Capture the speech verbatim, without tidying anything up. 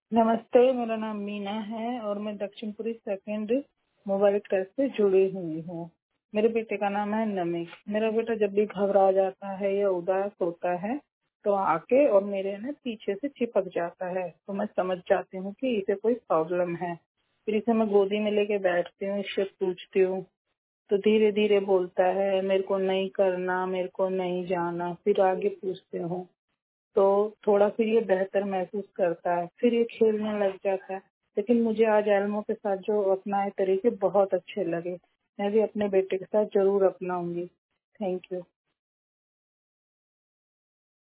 नमस्ते, मेरा नाम मीना है और मैं दक्षिणपुरी सेकंड मोबाइल क्लास से जुड़ी हुई हूँ। मेरे बेटे का नाम है नमिक। मेरा बेटा जब भी घबरा जाता है या उदास होता है तो आके और मेरे ना पीछे से चिपक जाता है, तो मैं समझ जाती हूँ कि इसे कोई प्रॉब्लम है। फिर इसे मैं गोदी में लेके बैठती हूँ, इससे पूछती हूँ तो धीरे धीरे बोलता है मेरे को नहीं करना, मेरे को नहीं जाना। फिर आगे पूछते हूँ तो थोड़ा फिर ये बेहतर महसूस करता है, फिर ये खेलने लग जाता है। लेकिन मुझे आज एल्मो के साथ जो अपनाए तरीके बहुत अच्छे लगे। मैं भी अपने बेटे के साथ जरूर अपनाऊंगी। Thank you.